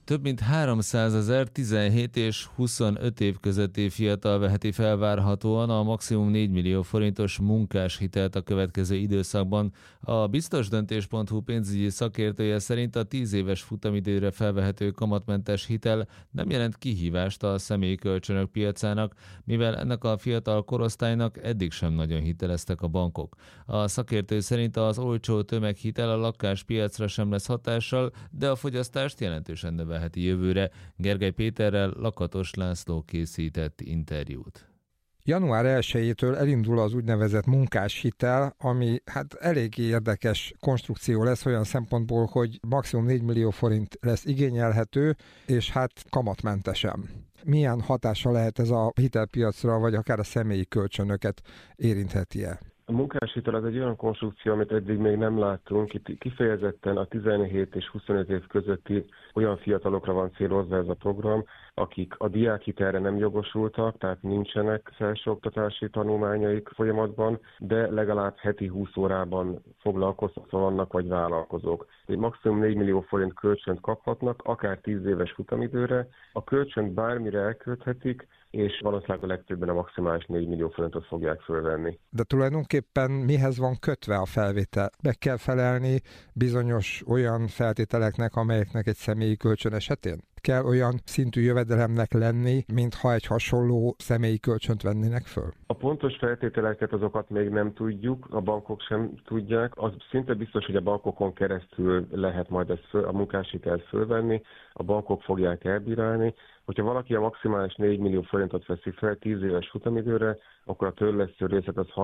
Több mint 300 000 17 és 25 év közötti fiatal veheti fel várhatóan a maximum 4 millió forintos munkáshitelt a következő időszakban. A biztosdöntés.hu pénzügyi szakértője szerint a 10 éves futamidőre felvehető kamatmentes hitel nem jelent kihívást a személyi kölcsönök piacának, mivel ennek a fiatal korosztálynak eddig sem nagyon hiteleztek a bankok. A szakértő szerint az olcsó tömeghitel a lakáspiacra sem lesz hatással, de a fogyasztást jelentősen növelheti jövőre. Gergely Péterrel Lakatos László készített interjút. Január 1-től elindul az úgynevezett munkáshitel, ami eléggé érdekes konstrukció lesz olyan szempontból, hogy maximum 4 millió forint lesz igényelhető, és kamatmentesen. Milyen hatása lehet ez a hitelpiacra, vagy akár a személyi kölcsönöket érintheti-e? A munkáshitel az egy olyan konstrukció, amit eddig még nem láttunk. Itt kifejezetten a 17 és 25 év közötti olyan fiatalokra van célozva ez a program, akik a diákhitelre nem jogosultak, tehát nincsenek felsőoktatási tanulmányaik folyamatban, de legalább heti 20 órában foglalkoztatva vannak vagy vállalkozók. Maximum 4 millió forint kölcsönt kaphatnak, akár 10 éves futamidőre. A kölcsönt bármire elkölthetik, és valószínűleg a legtöbben a maximális 4 millió forintot fogják fölvenni. De tulajdonképpen mihez van kötve a felvétel? Meg kell felelni bizonyos olyan feltételeknek, amelyeknek egy személyi kölcsön esetén? Kell olyan szintű jövedelemnek lenni, mintha egy hasonló személyi kölcsönt vennének föl? A pontos feltételeket azokat még nem tudjuk, a bankok sem tudják. Az szinte biztos, hogy a bankokon keresztül lehet majd a munkáshitelt fölvenni, a bankok fogják elbírálni. Hogyha valaki a maximális 4 millió forintot veszi fel 10 éves futamidőre, akkor a törlesztő részlet az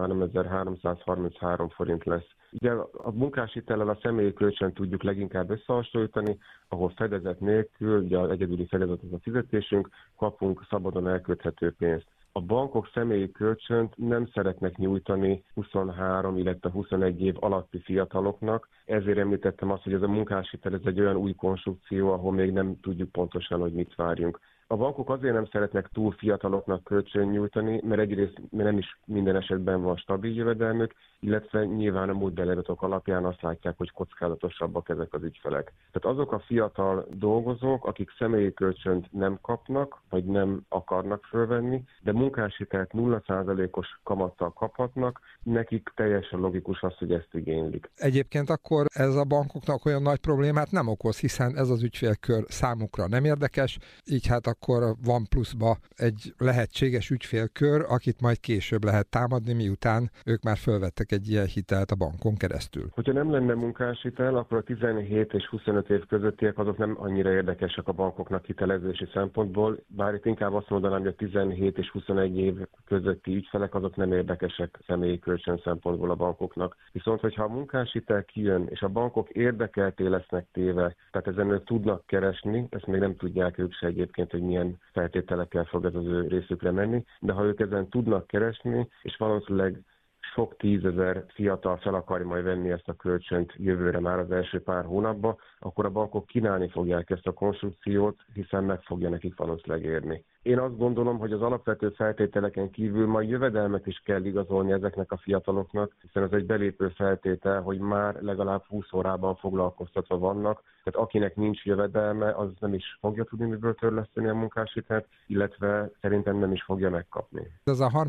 33.333 forint lesz. Ugye a munkáshitellel a személyi kölcsön tudjuk leginkább összehasonlítani, ahol fedezet nélkül, ugye az egyedüli fedezet az a fizetésünk, kapunk szabadon elkölthető pénzt. A bankok személyi kölcsönt nem szeretnek nyújtani 23, illetve 21 év alatti fiataloknak. Ezért említettem azt, hogy ez a munkáshitel ez egy olyan új konstrukció, ahol még nem tudjuk pontosan, hogy mit várjunk. A bankok azért nem szeretnek túl fiataloknak kölcsön nyújtani, mert egyrészt nem is minden esetben van stabil jövedelmük, illetve nyilván a modelladatok alapján azt látják, hogy kockázatosabbak ezek az ügyfelek. Tehát azok a fiatal dolgozók, akik személyi kölcsönt nem kapnak, vagy nem akarnak fölvenni, de munkáshitelt 0%-os kamattal kaphatnak, nekik teljesen logikus az, hogy ezt igénylik. Egyébként akkor ez a bankoknak olyan nagy problémát nem okoz, hiszen ez az ügyfélkör számukra nem érdekes, így akkor van pluszba egy lehetséges ügyfélkör, akit majd később lehet támadni, miután ők már fölvettek egy ilyen hitelt a bankon keresztül. Hogyha nem lenne munkáshitel, akkor a 17 és 25 év közöttiek azok nem annyira érdekesek a bankoknak hitelezési szempontból, bár itt inkább azt mondanám, hogy a 17 és 21 év közötti ügyfelek azok nem érdekesek személyi kölcsön szempontból a bankoknak. Viszont, hogyha a munkáshitel kijön, és a bankok érdekelté lesznek téve, tehát ezen ők tudnak keresni, ezt még nem tudják ők se egyébként, hogy milyen feltételekkel fog ez az ő részükre menni, de ha ők ezen tudnak keresni, és valószínűleg sok 10 000 fiatal fel akarja majd venni ezt a kölcsönt jövőre már az első pár hónapban, akkor a bankok kínálni fogják ezt a konstrukciót, hiszen meg fogja nekik valószínűleg érni. Én azt gondolom, hogy az alapvető feltételeken kívül majd jövedelmet is kell igazolni ezeknek a fiataloknak, hiszen ez egy belépő feltétel, hogy már legalább 20 órában foglalkoztatva vannak, tehát akinek nincs jövedelme, az nem is fogja tudni miből törleszteni a munkáshitelt, illetve szerintem nem is fogja megkapni. Ez a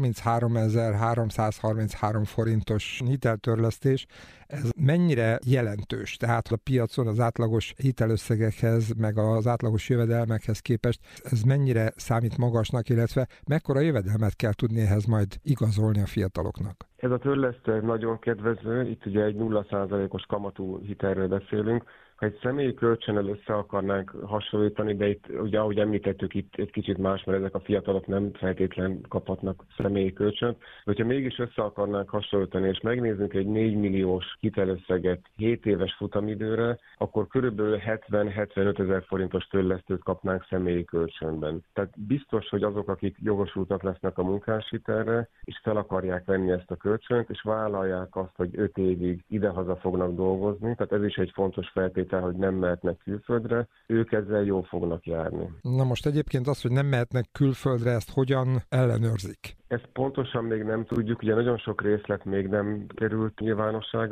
33.333 forintos hiteltörlesztés, ez mennyire jelentős? Tehát a piacon az átlagos hitelösszegekhez, meg az átlagos jövedelmekhez képest ez mennyire számít magasnak, illetve mekkora jövedelmet kell tudni ehhez majd igazolni a fiataloknak? Ez a törlesztő nagyon kedvező, itt ugye egy 0%-os kamatú hitelről beszélünk. Ha egy személyi kölcsönnel össze akarnánk hasonlítani, de itt ugye ahogy említettük, itt egy kicsit más, mert ezek a fiatalok nem feltétlen kaphatnak személyi kölcsönt. De hogyha mégis össze akarnánk hasonlítani, és megnézzünk egy 4 milliós hitelösszeget 7 éves futamidőre, akkor körülbelül 70-75 ezer forintos törlesztőt kapnánk személyi kölcsönben. Tehát biztos, hogy azok, akik jogosultak lesznek a munkáshitelre, és fel akarják venni ezt a kölcsönt, és vállalják azt, hogy 5 évig idehaza fognak dolgozni, tehát ez is egy fontos feltétel, hogy nem mehetnek külföldre, ők ezzel jól fognak járni. Na most egyébként az, hogy nem mehetnek külföldre, ezt hogyan ellenőrzik? Ezt pontosan még nem tudjuk, ugye nagyon sok részlet még nem került nyilvánosságra.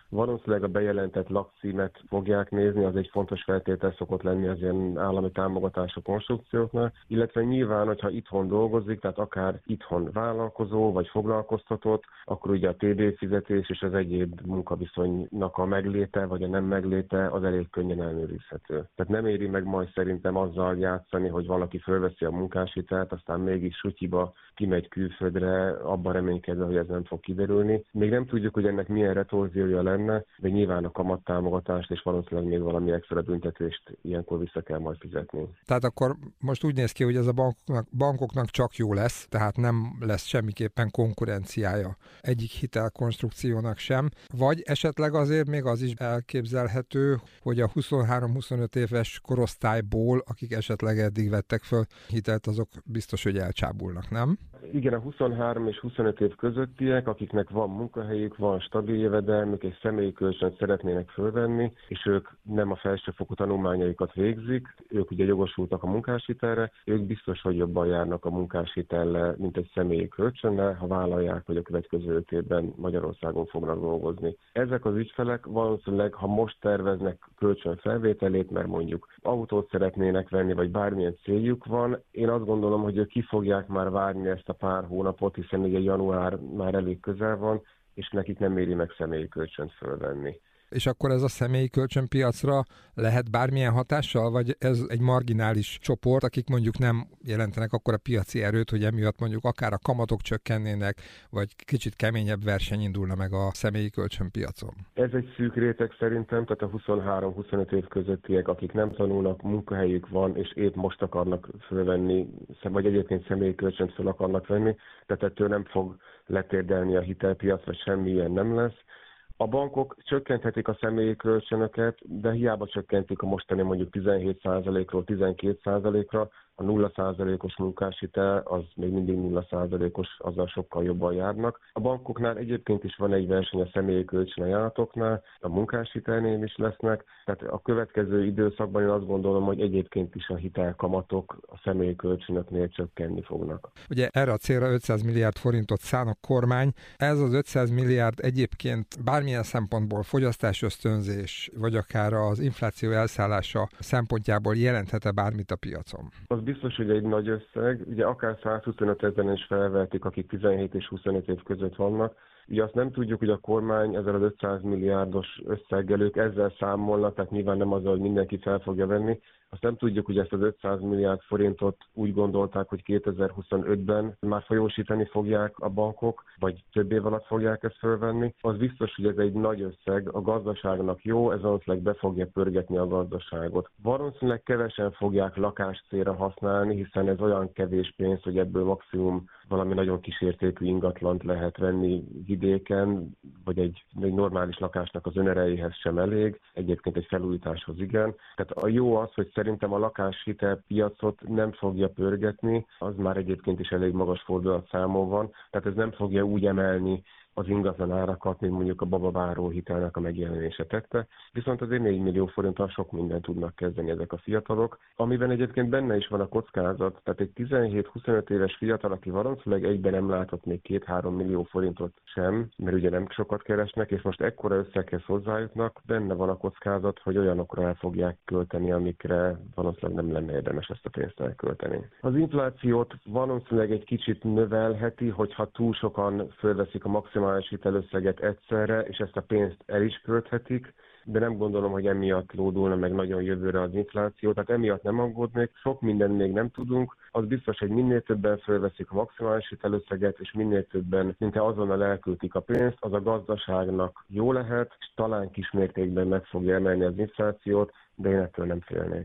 Valószínűleg a bejelentett lakcímet fogják nézni, az egy fontos feltétel szokott lenni az ilyen állami támogatású konstrukcióknál, illetve nyilván, hogyha itthon dolgozik, tehát akár itthon vállalkozó vagy foglalkoztatott, akkor ugye a TB fizetés és az egyéb munkaviszonynak a megléte vagy a nem megléte az elég könnyen ellenőrizhető. Tehát nem éri meg majd szerintem azzal játszani, hogy valaki fölveszi a munkáshitelt, aztán mégis sutyiba kimegy külföldre, abban reménykedve, hogy ez nem fog kiderülni. Még nem tudjuk, hogy ennek milyen retorziója lenne, de nyilván a kamattámogatást és valószínűleg még valami extra büntetést ilyenkor vissza kell majd fizetni. Tehát akkor most úgy néz ki, hogy ez a bankoknak csak jó lesz, tehát nem lesz semmiképpen konkurenciája egyik hitelkonstrukciónak sem, vagy esetleg azért még az is elképzelhető, hogy a 23-25 éves korosztályból, akik esetleg eddig vettek föl hitelt, azok biztos, hogy elcsábulnak, nem? Igen, a 23 és 25 év közöttiek, akiknek van munkahelyük, van stabil jövedelmük, és személyi kölcsönt szeretnének fölvenni, és ők nem a felsőfokú tanulmányaikat végzik, ők ugye jogosultak a munkáshitelre, ők biztos, hogy jobban járnak a munkáshitellel, mint egy személyi kölcsönnel, ha vállalják, hogy a következő 5 évben Magyarországon fognak dolgozni. Ezek az ügyfelek valószínűleg, ha most terveznek kölcsönfelvételét, mert mondjuk autót szeretnének venni, vagy bármilyen céljuk van, én azt gondolom, hogy ők ki fogják már várni ezt a pár hónapot, hiszen ugye január már elég közel van, és nekik nem éri meg személyi kölcsönt fölvenni. És akkor ez a személyi kölcsönpiacra lehet bármilyen hatással, vagy ez egy marginális csoport, akik mondjuk nem jelentenek akkora piaci erőt, hogy emiatt mondjuk akár a kamatok csökkennének, vagy kicsit keményebb verseny indulna meg a személyi kölcsönpiacon? Ez egy szűk réteg szerintem, tehát a 23-25 év közöttiek, akik nem tanulnak, munkahelyük van, és épp most akarnak fölvenni, vagy egyébként személyi kölcsönt föl akarnak venni, tehát ettől nem fog letérdelni a hitelpiac, vagy semmilyen nem lesz. A bankok csökkenthetik a személyi kölcsönöket, de hiába csökkentik a mostani mondjuk 17%-ról 12%-ra, a 0%-os munkáshitel az még mindig 0%-os, azzal sokkal jobban járnak. A bankoknál egyébként is van egy verseny a személyi kölcsönajánlatoknál, a munkáshitelnél is lesznek, tehát a következő időszakban én azt gondolom, hogy egyébként is a hitelkamatok a személyi kölcsönöknél csökkenni fognak. Ugye erre a célra 500 milliárd forintot szán a kormány. Ez az 500 milliárd egyébként bármilyen szempontból fogyasztásösztönzés, vagy akár az infláció elszállása szempontjából jelenthet-e bármit a piacon? Az biztos, hogy egy nagy összeg, ugye akár 125 000 is felvehetik, akik 17 és 25 év között vannak. Ugye azt nem tudjuk, hogy a kormány ezzel az 500 milliárdos összeggel ők ezzel számolnak, tehát nyilván nem azzal, hogy mindenki fel fogja venni. Azt nem tudjuk, hogy ezt az 500 milliárd forintot úgy gondolták, hogy 2025-ben már folyósítani fogják a bankok, vagy több év alatt fogják ezt fölvenni. Az biztos, hogy ez egy nagy összeg, a gazdaságnak jó, ez valószínűleg be fogja pörgetni a gazdaságot. Valószínűleg kevesen fogják lakáscélra használni, hiszen ez olyan kevés pénz, hogy ebből maximum valami nagyon kísértékű ingatlant lehet venni vidéken, vagy egy normális lakásnak az önerejéhez sem elég, egyébként egy felújításhoz igen. Tehát a jó az, hogy szerintem a lakáshitelpiacot nem fogja pörgetni, az már egyébként is elég magas fordulatszámon van, tehát ez nem fogja úgy emelni az ingatlan árakat, mint mondjuk a babaváró hitelnek a megjelenése tette. Viszont azért 4 millió forinttal sok mindent tudnak kezdeni ezek a fiatalok, amiben egyébként benne is van a kockázat. Tehát egy 17-25 éves fiatal, aki valószínűleg egyben nem látott még 2-3 millió forintot sem, mert ugye nem sokat keresnek, és most ekkora összeghez hozzájutnak, benne van a kockázat, hogy olyanokra el fogják költeni, amikre valószínűleg nem lenne érdemes ezt a pénzt elkölteni. Az inflációt valószínűleg egy kicsit növelheti, hogyha túl sokan fölveszik a maximális hitelösszeget egyszerre, és ezt a pénzt el is költhetik, de nem gondolom, hogy emiatt lódulna meg nagyon jövőre az infláció, tehát emiatt nem aggódnék, sok mindent még nem tudunk, az biztos, hogy minél többen fölveszik a maximális hitelösszeget, és minél többen szinte azonnal elköltik a pénzt, az a gazdaságnak jó lehet, és talán kismértékben meg fogja emelni az inflációt, de én ettől nem félnék.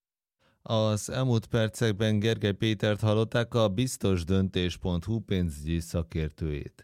Az elmúlt percekben Gergely Pétert hallották, a biztosdöntés.hu pénzügyi szakértőjét.